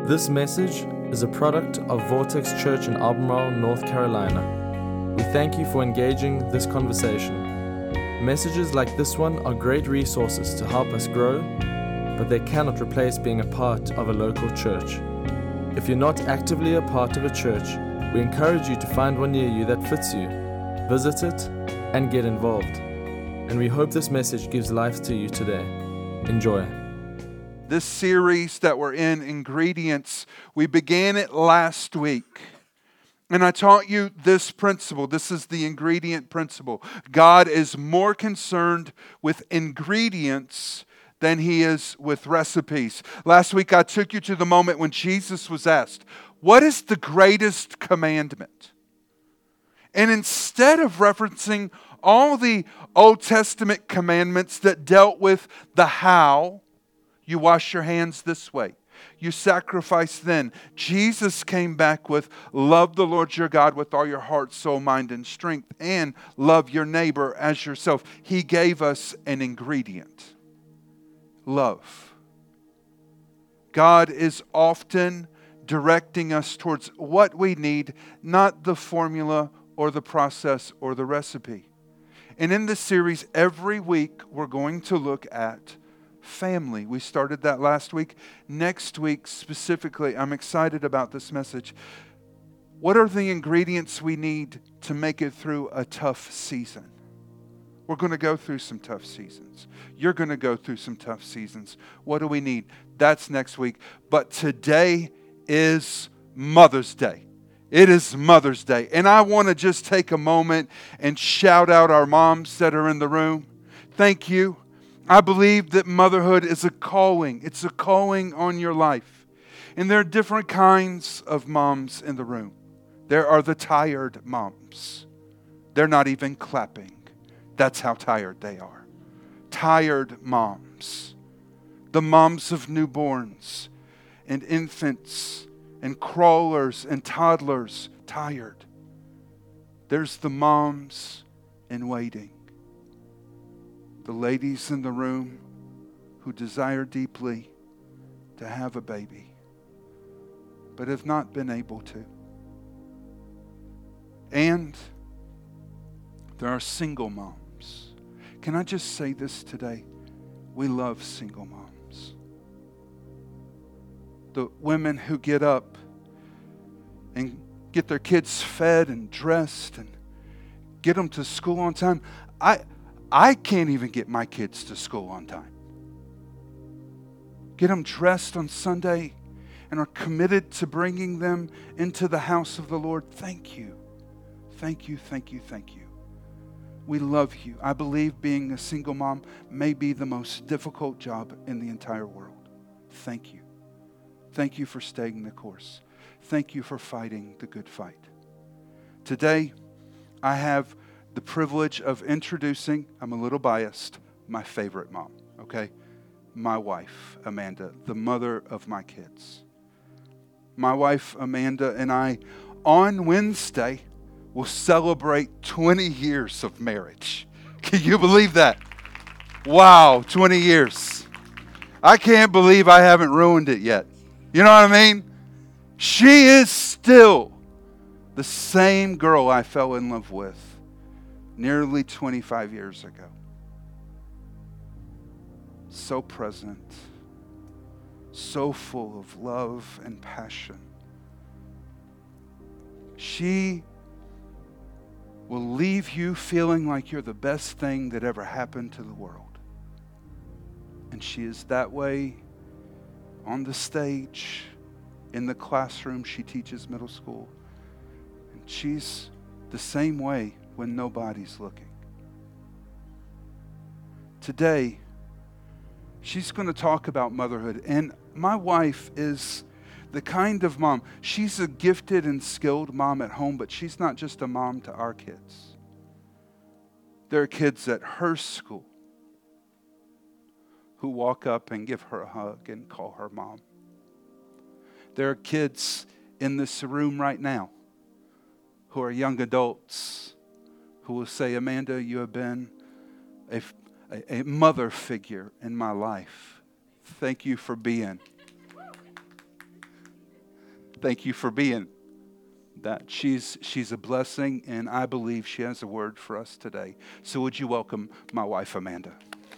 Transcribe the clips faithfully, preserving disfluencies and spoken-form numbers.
This message is a product of Vortex Church in Albemarle, North Carolina. We thank you for engaging this conversation. Messages like this one are great resources to help us grow, but they cannot replace being a part of a local church. If you're not actively a part of a church, we encourage you to find one near you that fits you, visit it, and get involved. And we hope this message gives life to you today. Enjoy. This series that we're in, Ingredients, we began it last week. And I taught you this principle. This is the ingredient principle. God is more concerned with ingredients than He is with recipes. Last week I took you to the moment when Jesus was asked, what is the greatest commandment? And instead of referencing all the Old Testament commandments that dealt with the how, you wash your hands this way, you sacrifice then, Jesus came back with love the Lord your God with all your heart, soul, mind, and strength, and love your neighbor as yourself. He gave us an ingredient. Love. God is often directing us towards what we need, not the formula or the process or the recipe. And in this series, every week we're going to look at family. We started that last week. Next week specifically, I'm excited about this message. What are the ingredients we need to make it through a tough season? We're going to go through some tough seasons. You're going to go through some tough seasons. What do we need? That's next week. But today is Mother's Day. It is Mother's Day. And I want to just take a moment and shout out our moms that are in the room. Thank you. I believe that motherhood is a calling. It's a calling on your life. And there are different kinds of moms in the room. There are the tired moms. They're not even clapping. That's how tired they are. Tired moms. The moms of newborns and infants and crawlers and toddlers. Tired. There's the moms in waiting. The ladies in the room who desire deeply to have a baby, but have not been able to. And there are single moms. Can I just say this today? We love single moms. The women who get up and get their kids fed and dressed and get them to school on time. I I can't even get my kids to school on time. Get them dressed on Sunday and are committed to bringing them into the house of the Lord. Thank you. Thank you, thank you, thank you. We love you. I believe being a single mom may be the most difficult job in the entire world. Thank you. Thank you for staying the course. Thank you for fighting the good fight. Today, I have the privilege of introducing, I'm a little biased, my favorite mom, okay? My wife, Amanda, the mother of my kids. My wife, Amanda, and I, on Wednesday, will celebrate twenty years of marriage. Can you believe that? Wow, twenty years. I can't believe I haven't ruined it yet. You know what I mean? She is still the same girl I fell in love with nearly twenty-five years ago. So present, so full of love and passion. She will leave you feeling like you're the best thing that ever happened to the world. And she is that way on the stage, in the classroom. She teaches middle school. And she's the same way when nobody's looking. Today, she's going to talk about motherhood. And my wife is the kind of mom, she's a gifted and skilled mom at home, but she's not just a mom to our kids. There are kids at her school who walk up and give her a hug and call her mom. There are kids in this room right now who are young adults who will say, Amanda, you have been a, a, a mother figure in my life. Thank you for being Thank you for being that. She's, she's a blessing, and I believe she has a word for us today. So would you welcome my wife, Amanda?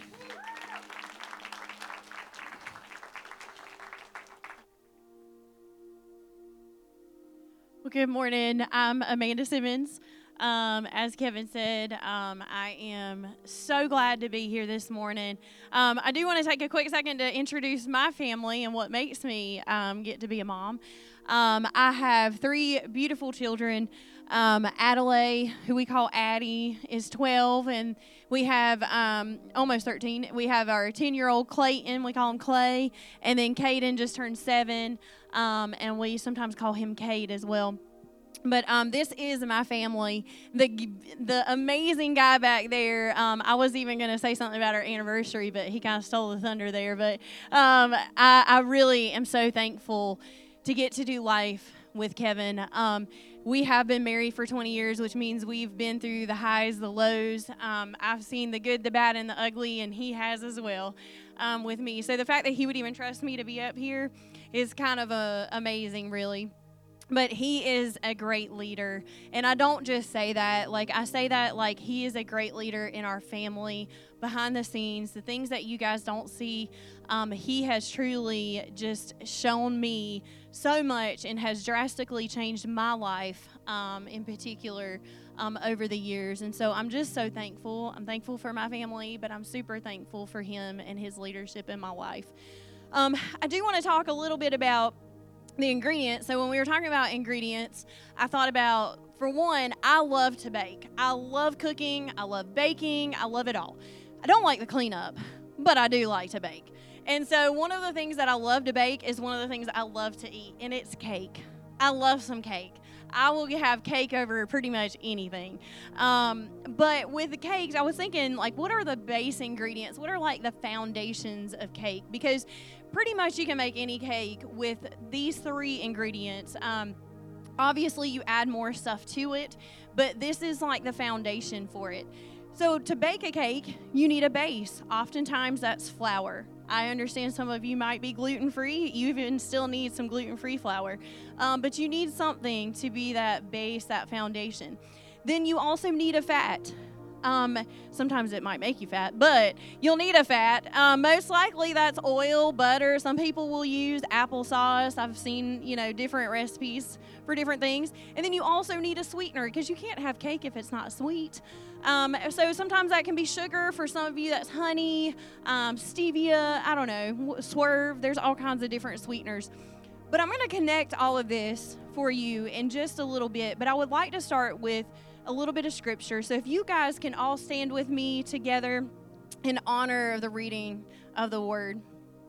Well, good morning. I'm Amanda Simmons. Um, as Kevin said, um, I am so glad to be here this morning. Um, I do want to take a quick second to introduce my family and what makes me um, get to be a mom. Um, I have three beautiful children. Um, Adelaide, who we call Addie, is twelve, and we have um, almost thirteen. We have our ten-year-old Clayton, we call him Clay, and then Caden just turned seven, um, and we sometimes call him Cade as well. But um, this is my family. The the amazing guy back there, um, I was even going to say something about our anniversary, but he kind of stole the thunder there. But um, I, I really am so thankful to get to do life with Kevin. Um, we have been married for twenty years, which means we've been through the highs, the lows. Um, I've seen the good, the bad, and the ugly, and he has as well um, with me. So the fact that he would even trust me to be up here is kind of uh, amazing, really. But he is a great leader, and I don't just say that. Like, I say that like he is a great leader in our family, behind the scenes, the things that you guys don't see. Um, he has truly just shown me so much and has drastically changed my life um, in particular um, over the years. And so I'm just so thankful. I'm thankful for my family, but I'm super thankful for him and his leadership in my life. Um, I do want to talk a little bit about the ingredients. So when we were talking about ingredients, I thought about, for one, I love to bake. I love cooking. I love baking. I love it all. I don't like the cleanup, but I do like to bake. And so one of the things that I love to bake is one of the things I love to eat, and it's cake. I love some cake. I will have cake over pretty much anything. Um, but with the cakes, I was thinking, like, what are the base ingredients? What are, like, the foundations of cake? Because pretty much you can make any cake with these three ingredients. Um, obviously, you add more stuff to it, but this is, like, the foundation for it. So to bake a cake, you need a base. Oftentimes, that's flour. I understand some of you might be gluten-free. You even still need some gluten-free flour. Um, but you need something to be that base, that foundation. Then you also need a fat. Um, sometimes it might make you fat, but you'll need a fat. Um, most likely that's oil, butter. Some people will use applesauce. I've seen, you know, different recipes for different things. And then you also need a sweetener because you can't have cake if it's not sweet. Um, so sometimes that can be sugar. For some of you, that's honey, um, stevia, I don't know, swerve. There's all kinds of different sweeteners. But I'm going to connect all of this for you in just a little bit. But I would like to start with a little bit of scripture. So if you guys can all stand with me together in honor of the reading of the word.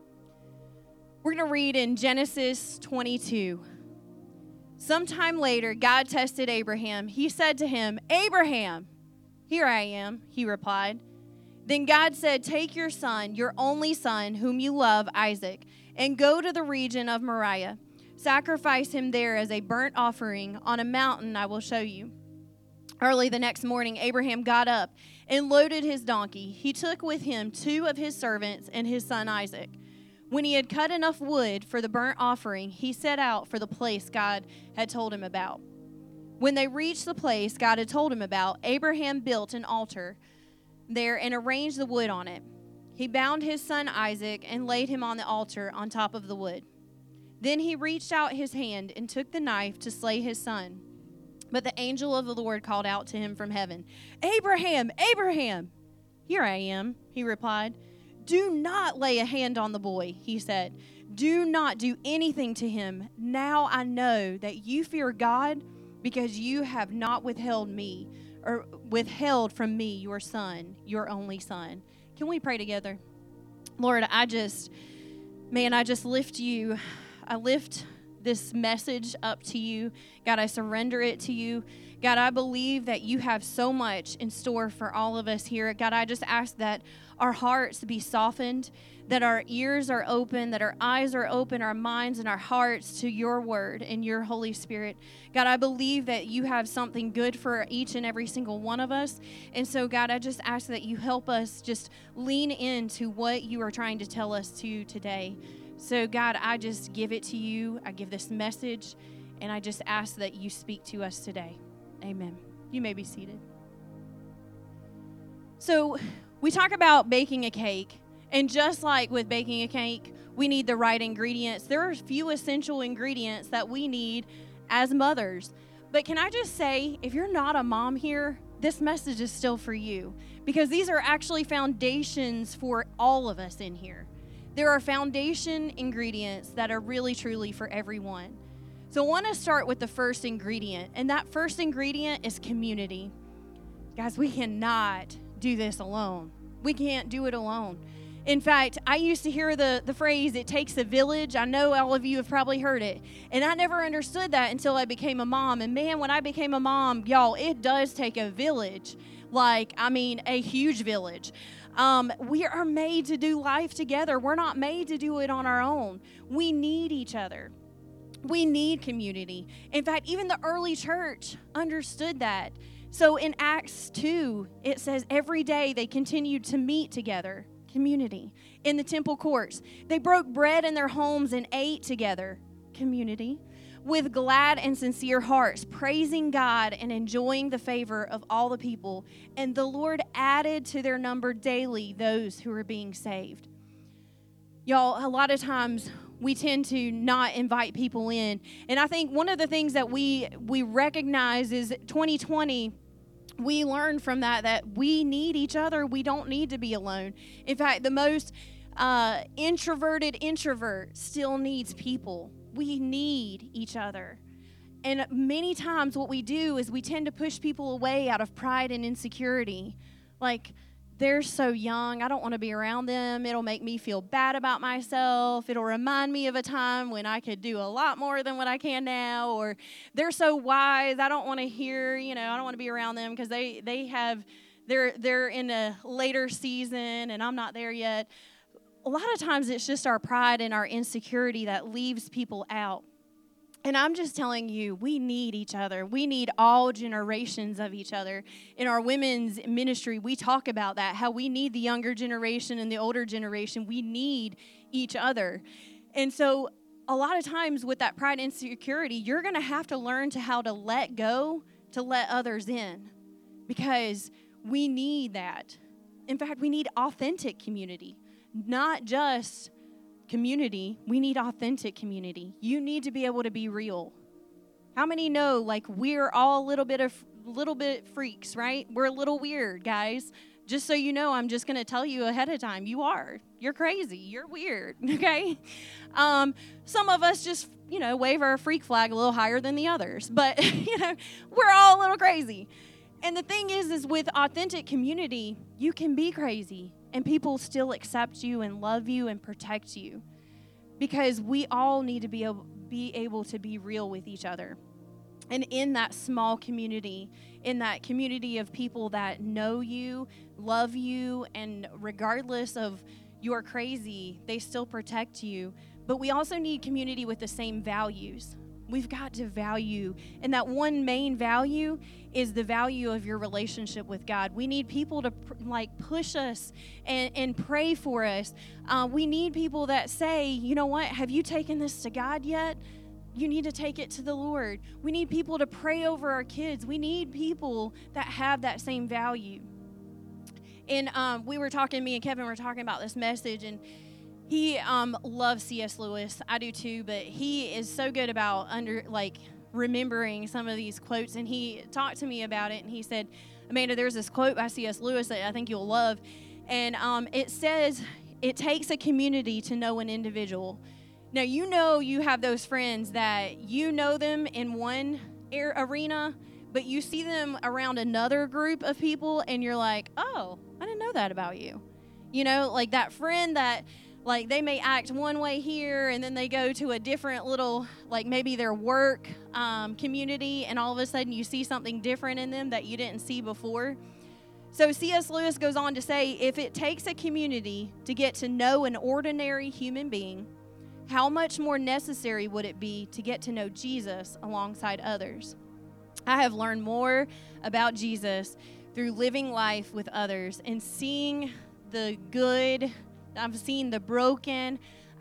We're going to read in Genesis twenty-two. Sometime later, God tested Abraham. He said to him, "Abraham." "Here I am," he replied. Then God said, "Take your son, your only son, whom you love, Isaac, and go to the region of Moriah. Sacrifice him there as a burnt offering on a mountain I will show you." Early the next morning, Abraham got up and loaded his donkey. He took with him two of his servants and his son Isaac. When he had cut enough wood for the burnt offering, he set out for the place God had told him about. When they reached the place God had told him about, Abraham built an altar there and arranged the wood on it. He bound his son Isaac and laid him on the altar on top of the wood. Then he reached out his hand and took the knife to slay his son. But the angel of the Lord called out to him from heaven, "Abraham, Abraham!" "Here I am," he replied. "Do not lay a hand on the boy," he said. "Do not do anything to him. Now I know that you fear God, because you have not withheld me or withheld from me your son, your only son." Can we pray together? Lord, I just, man, I just lift you. I lift this message up to you. God, I surrender it to you. God, I believe that you have so much in store for all of us here. God, I just ask that our hearts be softened, that our ears are open, that our eyes are open, our minds and our hearts to your word and your Holy Spirit. God, I believe that you have something good for each and every single one of us. And so, God, I just ask that you help us just lean into what you are trying to tell us to today. So, God, I just give it to you. I give this message, and I just ask that you speak to us today. Amen. You may be seated. So, we talk about baking a cake, and just like with baking a cake, we need the right ingredients. There are a few essential ingredients that we need as mothers. But can I just say, if you're not a mom here, this message is still for you, because these are actually foundations for all of us in here. There are foundation ingredients that are really, truly for everyone. So I want to start with the first ingredient, and that first ingredient is community. Guys, we cannot do this alone. We can't do it alone. In fact, I used to hear the, the phrase, it takes a village. I know all of you have probably heard it. And I never understood that until I became a mom. And man, when I became a mom, y'all, it does take a village. Like, I mean, a huge village. Um, we are made to do life together. We're not made to do it on our own. We need each other. We need community. In fact, even the early church understood that. So in Acts two, it says every day they continued to meet together, community, in the temple courts. They broke bread in their homes and ate together, community, with glad and sincere hearts, praising God and enjoying the favor of all the people. And the Lord added to their number daily those who were being saved. Y'all, a lot of times we tend to not invite people in. And I think one of the things that we we recognize is twenty twenty, we learned from that that we need each other. We don't need to be alone. In fact, the most uh, introverted introvert still needs people. We need each other. And many times what we do is we tend to push people away out of pride and insecurity. Like, they're so young, I don't want to be around them. It'll make me feel bad about myself. It'll remind me of a time when I could do a lot more than what I can now. Or they're so wise, I don't want to hear, you know, I don't want to be around them because they, they have, they're, they're in a later season and I'm not there yet. A lot of times it's just our pride and our insecurity that leaves people out. And I'm just telling you, we need each other. We need all generations of each other. In our women's ministry, we talk about that, how we need the younger generation and the older generation. We need each other. And so a lot of times with that pride and insecurity, you're going to have to learn to how to let go to let others in, because we need that. In fact, we need authentic community, not just community. We need authentic community. You need to be able to be real. How many know, like, we're all a little bit of little bit freaks, right? We're a little weird, guys. Just so you know, I'm just going to tell you ahead of time, you are. You're crazy. You're weird, okay? Um, some of us just, you know, wave our freak flag a little higher than the others. But, you know, we're all a little crazy. And the thing is, is with authentic community, you can be crazy and people still accept you and love you and protect you, because we all need to be able, be able to be real with each other. And in that small community, in that community of people that know you, love you, and regardless of you're crazy, they still protect you. But we also need community with the same values. We've got to value. And that one main value is the value of your relationship with God. We need people to like push us and, and pray for us. Uh, we need people that say, you know what, have you taken this to God yet? You need to take it to the Lord. We need people to pray over our kids. We need people that have that same value. And um, we were talking, me and Kevin were talking about this message, and he um, loves C S Lewis. I do too, but he is so good about under like remembering some of these quotes. And he talked to me about it, and he said, Amanda, there's this quote by C S Lewis that I think you'll love. And um, it says, it takes a community to know an individual. Now, you know you have those friends that you know them in one air arena, but you see them around another group of people, and you're like, oh, I didn't know that about you. You know, like that friend that, like, they may act one way here, and then they go to a different little, like maybe their work um, community, and all of a sudden you see something different in them that you didn't see before. So C S Lewis goes on to say, if it takes a community to get to know an ordinary human being, how much more necessary would it be to get to know Jesus alongside others? I have learned more about Jesus through living life with others and seeing the good. I've seen the broken.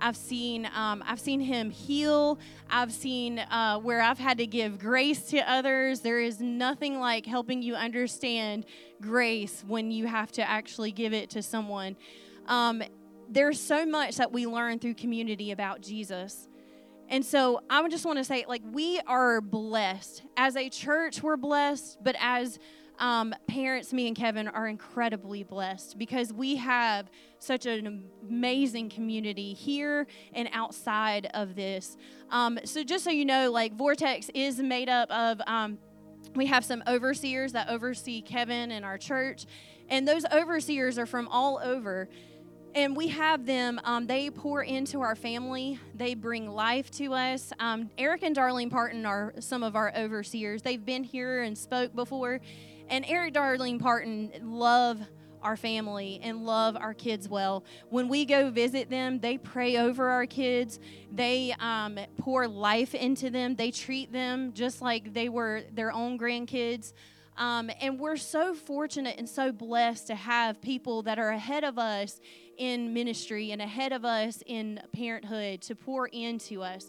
I've seen um, I've seen him heal. I've seen uh, where I've had to give grace to others. There is nothing like helping you understand grace when you have to actually give it to someone. Um, there's so much that we learn through community about Jesus. And so I would just want to say, like, we are blessed. As a church, we're blessed, but as um, parents, me and Kevin are incredibly blessed because we have such an amazing community here and outside of this. Um, so just so you know, like, Vortex is made up of, um, we have some overseers that oversee Kevin and our church, and those overseers are from all over. And we have them, um, they pour into our family. They bring life to us. Um, Eric and Darlene Parton are some of our overseers. They've been here and spoke before. And Eric, Darlene Parton love our family and love our kids well. When we go visit them, they pray over our kids. They um, pour life into them. They treat them just like they were their own grandkids. Um, and we're so fortunate and so blessed to have people that are ahead of us in ministry and ahead of us in parenthood to pour into us.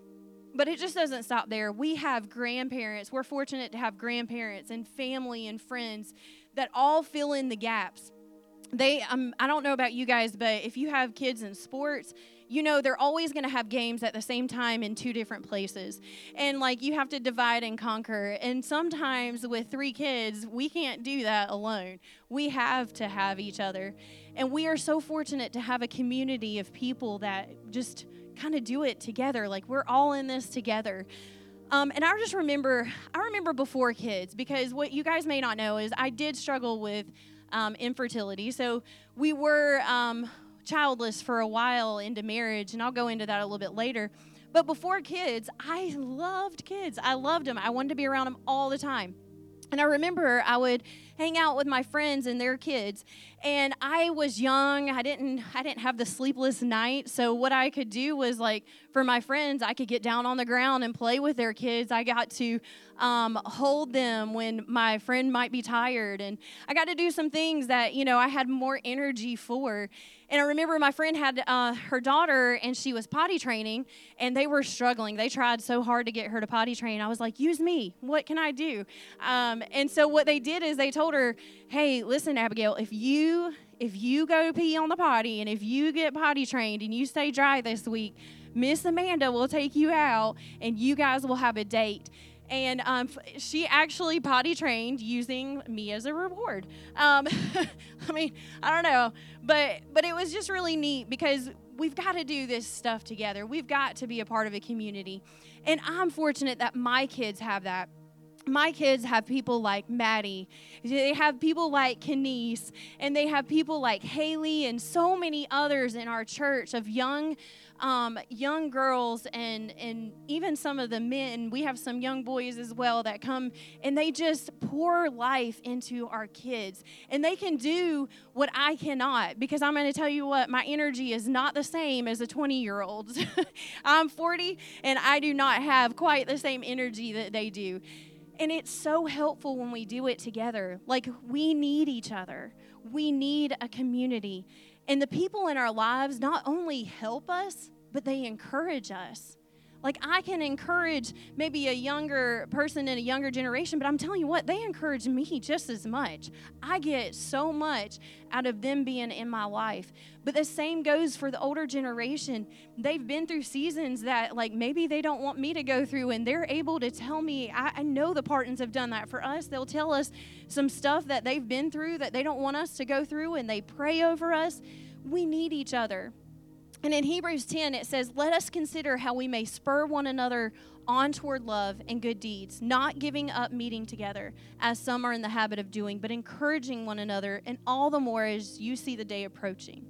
But it just doesn't stop there. We have grandparents. We're fortunate to have grandparents and family and friends that all fill in the gaps. They, um, I don't know about you guys, but if you have kids in sports, you know they're always going to have games at the same time in two different places. And, like, you have to divide and conquer. And sometimes with three kids, we can't do that alone. We have to have each other. And we are so fortunate to have a community of people that just kind of do it together. Like, we're all in this together. Um, and I just remember, I remember before kids, because what you guys may not know is I did struggle with um, infertility. So we were um, childless for a while into marriage, and I'll go into that a little bit later. But before kids, I loved kids. I loved them. I wanted to be around them all the time. And I remember I would hang out with my friends and their kids, and I was young. I didn't I didn't have the sleepless night, so what I could do was, like, for my friends, I could get down on the ground and play with their kids. I got to um, hold them when my friend might be tired, and I got to do some things that, you know, I had more energy for. And I remember my friend had uh, her daughter, and she was potty training, and they were struggling. They tried so hard to get her to potty train. I was like, use me. What can I do? Um, and so what they did is they told her, hey, listen, Abigail, if you if you go pee on the potty and if you get potty trained and you stay dry this week, Miss Amanda will take you out, and you guys will have a date. And um, she actually potty trained using me as a reward. Um, I mean, I don't know, but but it was just really neat because we've got to do this stuff together. We've got to be a part of a community. And I'm fortunate that my kids have that. My kids have people like Maddie. They have people like Kenise, and they have people like Haley and so many others in our church of young um, young girls and, and even some of the men. We have some young boys as well that come, and they just pour life into our kids. And they can do what I cannot, because I'm going to tell you what, my energy is not the same as a twenty-year-old's. I'm forty, and I do not have quite the same energy that they do. And it's so helpful when we do it together. Like, we need each other. We need a community. And the people in our lives not only help us, but they encourage us. Like, I can encourage maybe a younger person in a younger generation, but I'm telling you what, they encourage me just as much. I get so much out of them being in my life. But the same goes for the older generation. They've been through seasons that, like, maybe they don't want me to go through, and they're able to tell me. I, I know the Partons have done that for us. They'll tell us some stuff that they've been through that they don't want us to go through, and they pray over us. We need each other. And in Hebrews ten, it says, let us consider how we may spur one another on toward love and good deeds, not giving up meeting together, as some are in the habit of doing, but encouraging one another, and all the more as you see the day approaching.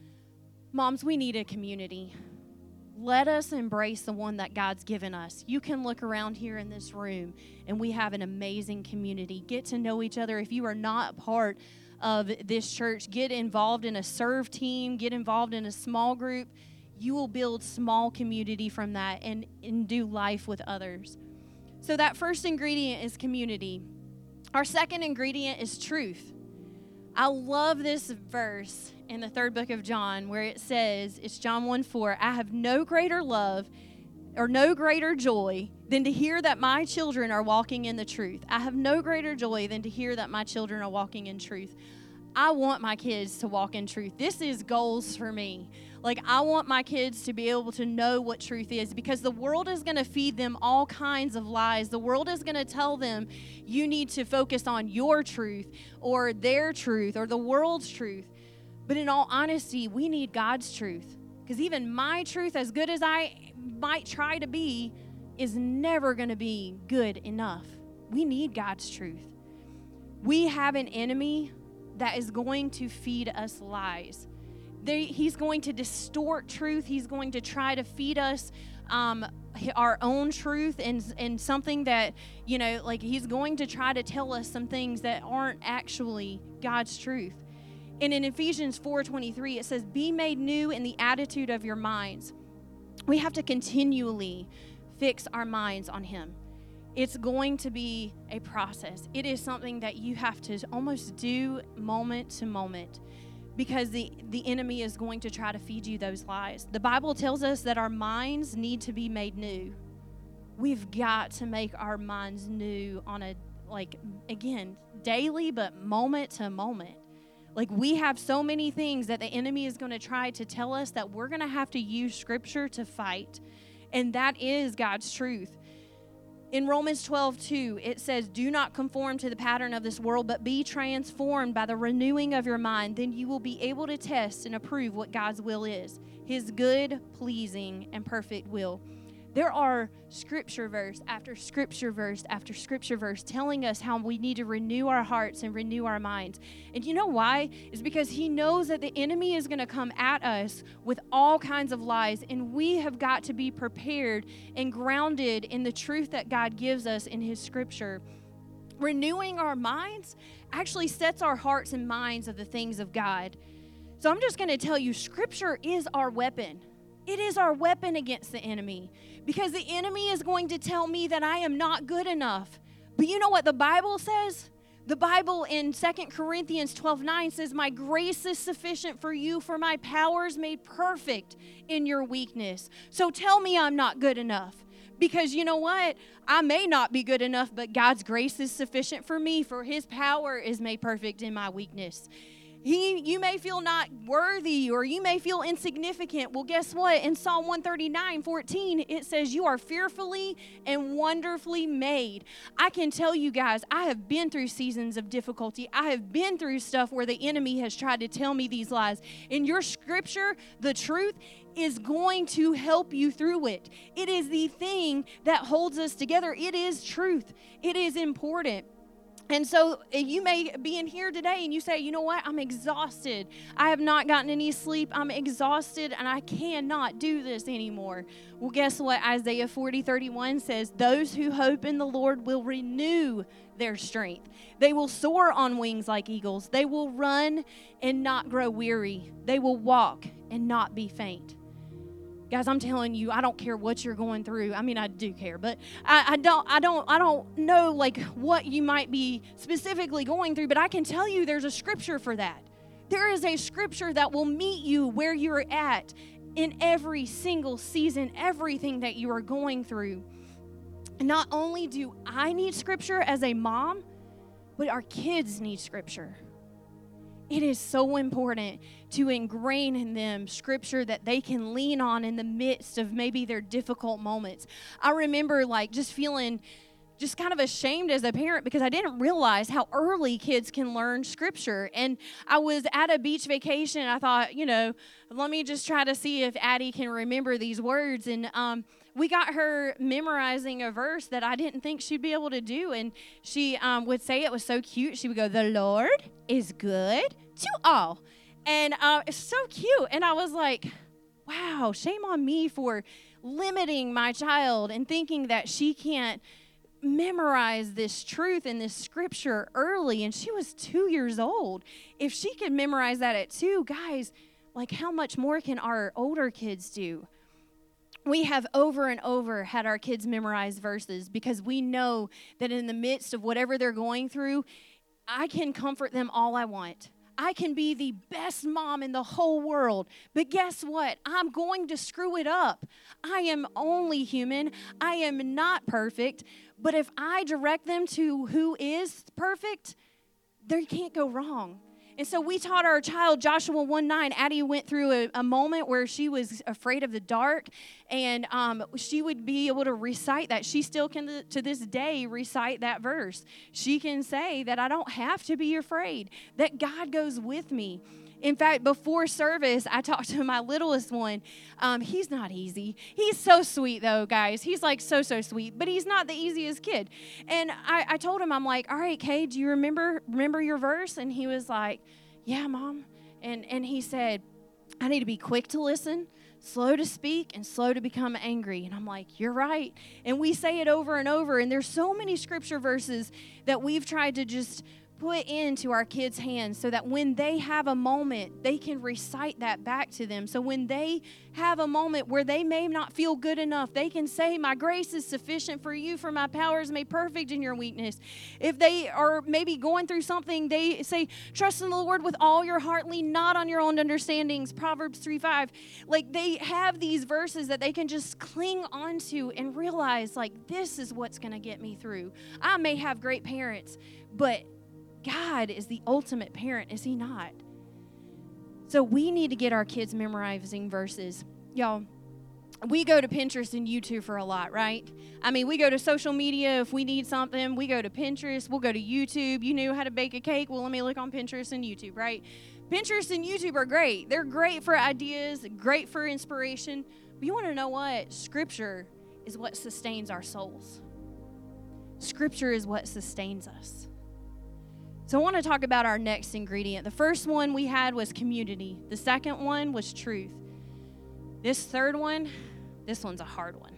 Moms, we need a community. Let us embrace the one that God's given us. You can look around here in this room, and we have an amazing community. Get to know each other. If you are not part of this church, get involved in a serve team, get involved in a small group. You will build small community from that and, and do life with others. So that first ingredient is community. Our second ingredient is truth. I love this verse in the third book of John where it says, it's John one four, I have no greater love or no greater joy than to hear that my children are walking in the truth. I have no greater joy than to hear that my children are walking in truth. I want my kids to walk in truth. This is goals for me. Like, I want my kids to be able to know what truth is, because the world is going to feed them all kinds of lies. The world is going to tell them you need to focus on your truth or their truth or the world's truth. But in all honesty, we need God's truth, because even my truth, as good as I might try to be, is never going to be good enough. We need God's truth. We have an enemy that is going to feed us lies. They, he's going to distort truth. He's going to try to feed us um, our own truth and, and something that, you know, like he's going to try to tell us some things that aren't actually God's truth. And in Ephesians four twenty-three, it says, be made new in the attitude of your minds. We have to continually fix our minds on him. It's going to be a process. It is something that you have to almost do moment to moment, because the, the enemy is going to try to feed you those lies. The Bible tells us that our minds need to be made new. We've got to make our minds new on a, like, again, daily, but moment to moment. Like, we have so many things that the enemy is going to try to tell us that we're going to have to use Scripture to fight. And that is God's truth. In Romans twelve two, it says, do not conform to the pattern of this world, but be transformed by the renewing of your mind. Then you will be able to test and approve what God's will is, his good, pleasing, and perfect will. There are scripture verse after scripture verse after scripture verse telling us how we need to renew our hearts and renew our minds. And you know why? It's because he knows that the enemy is going to come at us with all kinds of lies, and we have got to be prepared and grounded in the truth that God gives us in his scripture. Renewing our minds actually sets our hearts and minds of the things of God. So I'm just going to tell you, scripture is our weapon. It is our weapon against the enemy, because the enemy is going to tell me that I am not good enough. But you know what the Bible says? The Bible in Second Corinthians twelve nine says, my grace is sufficient for you, for my power is made perfect in your weakness. So tell me I'm not good enough. Because you know what? I may not be good enough, but God's grace is sufficient for me, for his power is made perfect in my weakness. He, you may feel not worthy, or you may feel insignificant. Well, guess what? In Psalm one thirty-nine fourteen, it says you are fearfully and wonderfully made. I can tell you guys, I have been through seasons of difficulty. I have been through stuff where the enemy has tried to tell me these lies. In your scripture, the truth is going to help you through it. It is the thing that holds us together. It is truth. It is important. And so you may be in here today and you say, you know what, I'm exhausted. I have not gotten any sleep. I'm exhausted and I cannot do this anymore. Well, guess what? Isaiah forty thirty-one says, those who hope in the Lord will renew their strength. They will soar on wings like eagles. They will run and not grow weary. They will walk and not be faint. Guys, I'm telling you, I don't care what you're going through. I mean, I do care, but I, I don't, I don't, I don't know like what you might be specifically going through. But I can tell you, there's a scripture for that. There is a scripture that will meet you where you're at in every single season, everything that you are going through. And not only do I need scripture as a mom, but our kids need scripture. It is so important to ingrain in them scripture that they can lean on in the midst of maybe their difficult moments. I remember like just feeling just kind of ashamed as a parent because I didn't realize how early kids can learn scripture. And I was at a beach vacation and I thought, you know, let me just try to see if Addie can remember these words. And um, we got her memorizing a verse that I didn't think she'd be able to do. And she um, would say it was so cute. She would go, the Lord is good to all. And uh, it's so cute. And I was like, wow, shame on me for limiting my child and thinking that she can't memorize this truth and this scripture early. And she was two years old. If she could memorize that at two, guys, like how much more can our older kids do? We have over and over had our kids memorize verses because we know that in the midst of whatever they're going through, I can comfort them all I want. I can be the best mom in the whole world. But guess what? I'm going to screw it up. I am only human. I am not perfect. But if I direct them to who is perfect, they can't go wrong. And so we taught our child, Joshua one nine, Addie went through a, a moment where she was afraid of the dark, and um, she would be able to recite that. She still can, to this day, recite that verse. She can say that I don't have to be afraid, that God goes with me. In fact, before service, I talked to my littlest one. Um, he's not easy. He's so sweet, though, guys. He's, like, so, so sweet. But he's not the easiest kid. And I, I told him, I'm like, all right, Kay, do you remember remember your verse? And he was like, yeah, Mom. And, and he said, I need to be quick to listen, slow to speak, and slow to become angry. And I'm like, you're right. And we say it over and over. And there's so many scripture verses that we've tried to just put into our kids' hands so that when they have a moment, they can recite that back to them. So when they have a moment where they may not feel good enough, they can say, my grace is sufficient for you, for my power is made perfect in your weakness. If they are maybe going through something, they say, trust in the Lord with all your heart, lean not on your own understandings, Proverbs three five. Like, they have these verses that they can just cling onto and realize, like, this is what's going to get me through. I may have great parents, but God is the ultimate parent, is he not? So we need to get our kids memorizing verses. Y'all, we go to Pinterest and YouTube for a lot, right? I mean, we go to social media if we need something. We go to Pinterest. We'll go to YouTube. You knew how to bake a cake? Well, let me look on Pinterest and YouTube, right? Pinterest and YouTube are great. They're great for ideas, great for inspiration. But you want to know what? Scripture is what sustains our souls. Scripture is what sustains us. So I want to talk about our next ingredient. The first one we had was community. The second one was truth. This third one, this one's a hard one.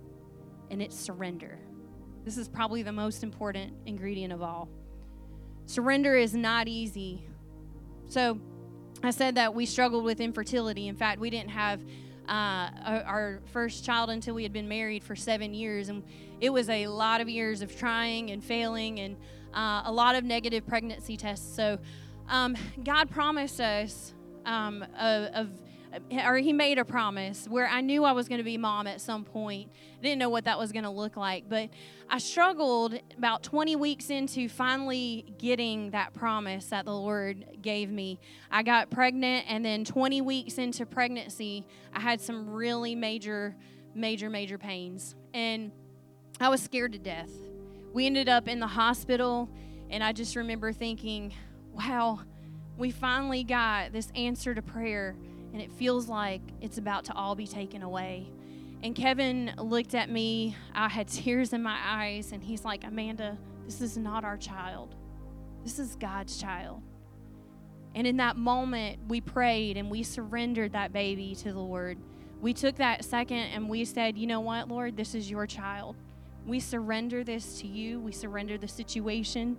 And it's surrender. This is probably the most important ingredient of all. Surrender is not easy. So I said that we struggled with infertility. In fact, we didn't have uh, our first child until we had been married for seven years. And it was a lot of years of trying and failing and Uh, a lot of negative pregnancy tests. So um, God promised us, um, of, of, or he made a promise where I knew I was going to be mom at some point. I didn't know what that was going to look like, but I struggled about twenty weeks into finally getting that promise that the Lord gave me. I got pregnant, and then twenty weeks into pregnancy, I had some really major, major, major pains, and I was scared to death. We ended up in the hospital, and I just remember thinking, wow, we finally got this answer to prayer, and it feels like it's about to all be taken away. And Kevin looked at me. I had tears in my eyes, and he's like, Amanda, this is not our child. This is God's child. And in that moment, we prayed, and we surrendered that baby to the Lord. We took that second, and we said, you know what, Lord, this is your child. We surrender this to you. We surrender the situation.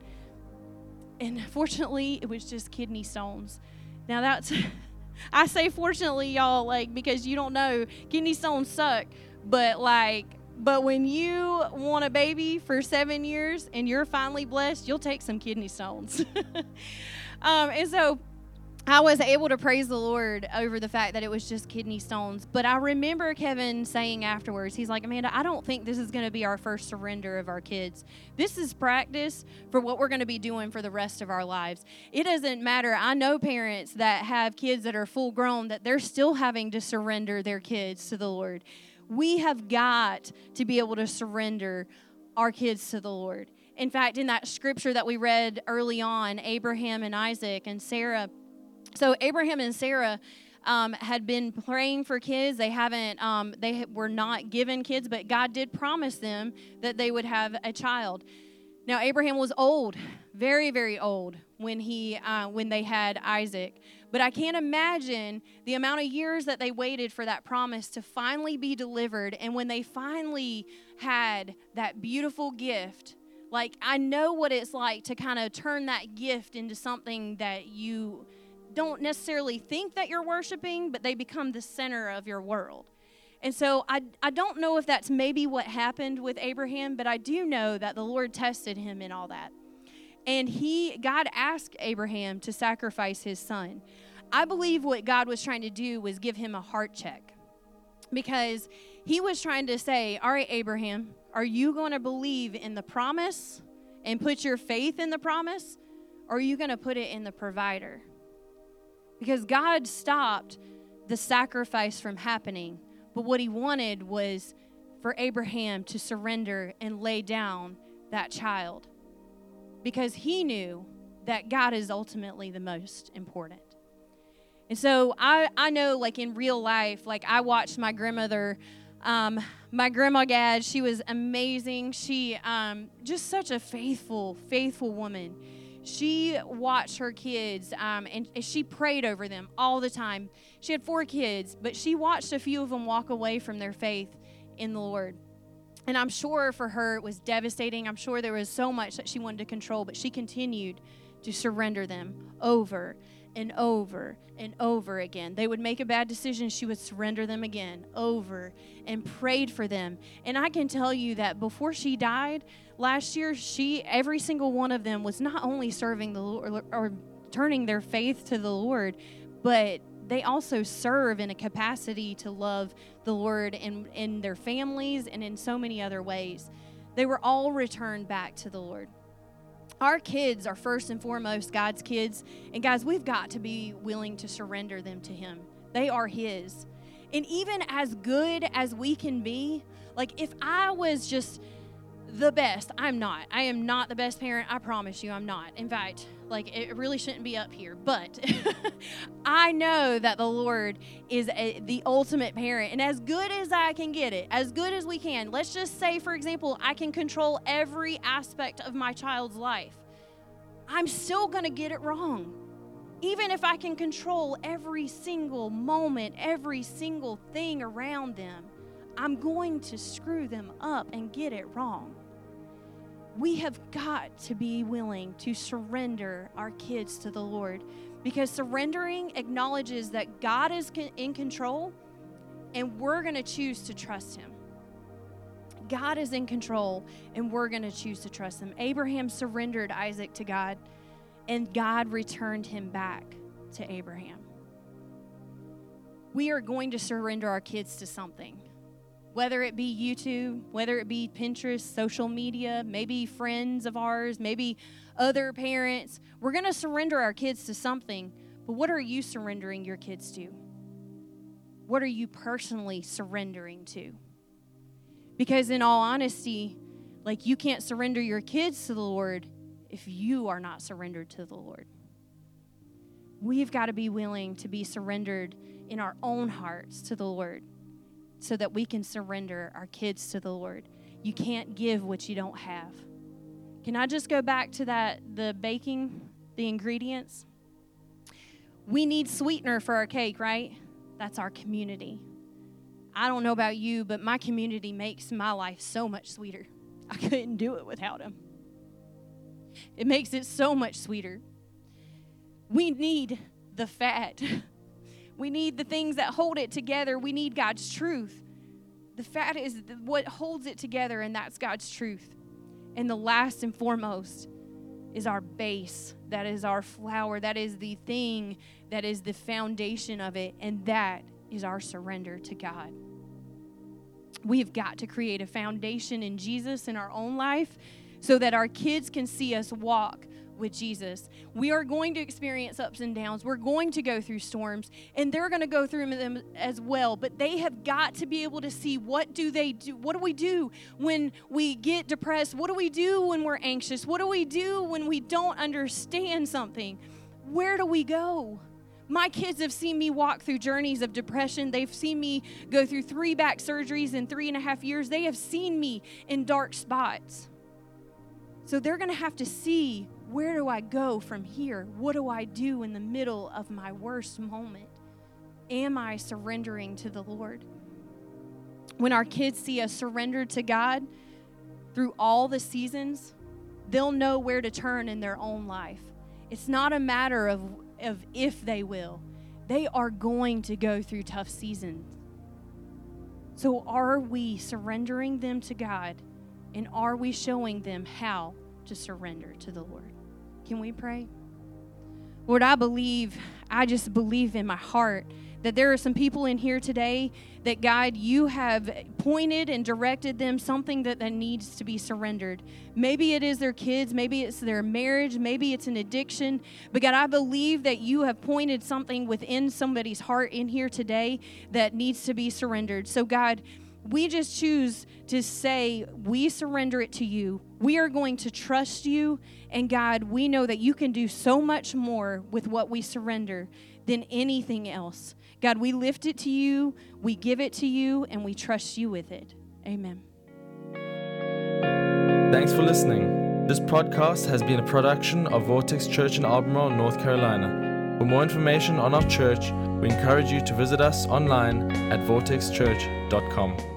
And fortunately, it was just kidney stones. Now that's, I say fortunately, y'all, like, because you don't know, kidney stones suck. But like, but when you want a baby for seven years and you're finally blessed, you'll take some kidney stones. um, and so I was able to praise the Lord over the fact that it was just kidney stones. But I remember Kevin saying afterwards, he's like, Amanda, I don't think this is going to be our first surrender of our kids. This is practice for what we're going to be doing for the rest of our lives. It doesn't matter. I know parents that have kids that are full grown that they're still having to surrender their kids to the Lord. We have got to be able to surrender our kids to the Lord. In fact, in that scripture that we read early on, Abraham and Isaac and Sarah, So Abraham and Sarah um, had been praying for kids. They haven't, um, they were not given kids, but God did promise them that they would have a child. Now Abraham was old, very, very old when he, uh, when they had Isaac. But I can't imagine the amount of years that they waited for that promise to finally be delivered. And when they finally had that beautiful gift, like I know what it's like to kind of turn that gift into something that you don't necessarily think that you're worshiping, but they become the center of your world. And so I, I don't know if that's maybe what happened with Abraham, but I do know that the Lord tested him in all that. And he, God asked Abraham to sacrifice his son. I believe what God was trying to do was give him a heart check, because he was trying to say, all right, Abraham, are you going to believe in the promise and put your faith in the promise, or are you going to put it in the provider? Because God stopped the sacrifice from happening, but what he wanted was for Abraham to surrender and lay down that child, because he knew that God is ultimately the most important. And so I, I know, like, in real life, like, I watched my grandmother, um, my grandma Gad, she was amazing. She, um, just such a faithful, faithful woman. She watched her kids, um, and she prayed over them all the time. She had four kids, but she watched a few of them walk away from their faith in the Lord. And I'm sure for her it was devastating. I'm sure there was so much that she wanted to control, but she continued to surrender them over and over and over again. They would make a bad decision, she would surrender them again, over, and prayed for them. And I can tell you that before she died last year, she, every single one of them was not only serving the Lord or turning their faith to the Lord, but they also serve in a capacity to love the Lord in, in their families and in so many other ways. They were all returned back to the Lord. Our kids are first and foremost God's kids. And guys, we've got to be willing to surrender them to him. They are his. And even as good as we can be, like, if I was just the best, I'm not. I am not the best parent. I promise you I'm not. In fact, like, it really shouldn't be up here. But I know that the Lord is a, the ultimate parent. And as good as I can get it, as good as we can, let's just say, for example, I can control every aspect of my child's life. I'm still going to get it wrong. Even if I can control every single moment, every single thing around them, I'm going to screw them up and get it wrong. We have got to be willing to surrender our kids to the Lord, because surrendering acknowledges that God is in control and we're going to choose to trust him. God is in control and we're going to choose to trust him. Abraham surrendered Isaac to God, and God returned him back to Abraham. We are going to surrender our kids to something. Whether it be YouTube, whether it be Pinterest, social media, maybe friends of ours, maybe other parents, we're going to surrender our kids to something. But what are you surrendering your kids to? What are you personally surrendering to? Because in all honesty, like, you can't surrender your kids to the Lord if you are not surrendered to the Lord. We've got to be willing to be surrendered in our own hearts to the Lord, so that we can surrender our kids to the Lord. You can't give what you don't have. Can I just go back to that, the baking, the ingredients? We need sweetener for our cake, right? That's our community. I don't know about you, but my community makes my life so much sweeter. I couldn't do it without them. It makes it so much sweeter. We need the fat. We need the things that hold it together. We need God's truth. The fat is what holds it together, and that's God's truth. And the last and foremost is our base. That is our flour. That is the thing that is the foundation of it, and that is our surrender to God. We've got to create a foundation in Jesus in our own life so that our kids can see us walk with Jesus. We are going to experience ups and downs. We're going to go through storms, and they're going to go through them as well. But they have got to be able to see, what do they do? What do we do when we get depressed? What do we do when we're anxious? What do we do when we don't understand something? Where do we go? My kids have seen me walk through journeys of depression. They've seen me go through three back surgeries in three and a half years. They have seen me in dark spots. So they're going to have to see, where do I go from here? What do I do in the middle of my worst moment? Am I surrendering to the Lord? When our kids see us surrendered to God through all the seasons, they'll know where to turn in their own life. It's not a matter of, of if they will. They are going to go through tough seasons. So are we surrendering them to God? And are we showing them how to surrender to the Lord? Can we pray? Lord, I believe, I just believe in my heart that there are some people in here today that, God, you have pointed and directed them something that, that needs to be surrendered. Maybe it is their kids, maybe it's their marriage, maybe it's an addiction. But God, I believe that you have pointed something within somebody's heart in here today that needs to be surrendered. So God, we just choose to say, we surrender it to you. We are going to trust you. And God, we know that you can do so much more with what we surrender than anything else. God, we lift it to you, we give it to you, and we trust you with it. Amen. Thanks for listening. This podcast has been a production of Vortex Church in Albemarle, North Carolina. For more information on our church, we encourage you to visit us online at vortex church dot com.